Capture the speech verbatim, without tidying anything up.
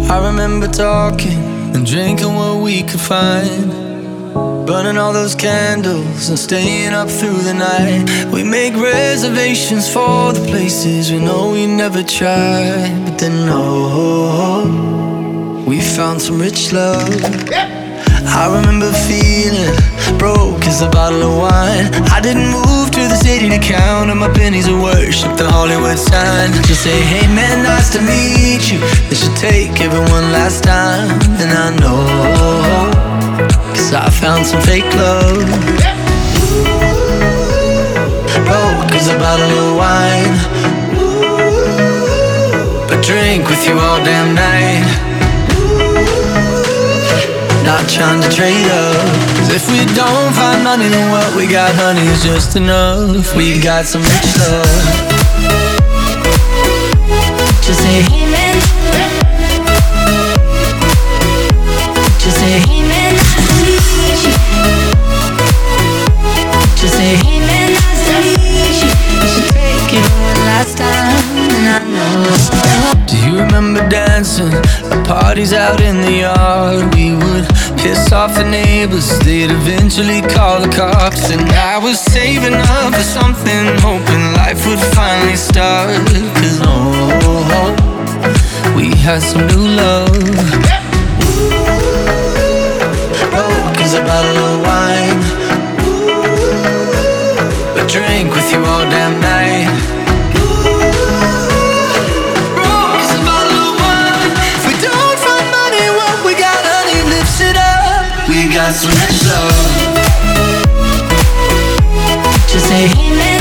I remember talking and drinking what we could find, burning all those candles and staying up through the night. We make reservations for the places we know we never tried. But then, oh, we found some rich love. I remember feeling broke as a bottle of wine. I didn't move to the city to count on my pennies of worship the Hollywood sign. Just say, hey man, nice to meet you. They should take everyone last time. And I know, cause I found some fake love. Broke as a bottle of wine, but drink with you all damn night. Not trying to trade up, cause if we don't find money, then what we got, honey, is just enough. We got some rich love. Just say, hey man. Just say, hey man, nice to meet you. Just say, hey man, nice to meet you. You should take it one last time, and I know. Do you remember dancing at parties out in the yard? We would piss off the neighbors, they'd eventually call the cops. And I was saving up for something, hoping life would finally start. Cause oh, we had some new love. Broke as a bottle of wine, but drink with you all damn night. We got some rich love. Just say, hey man.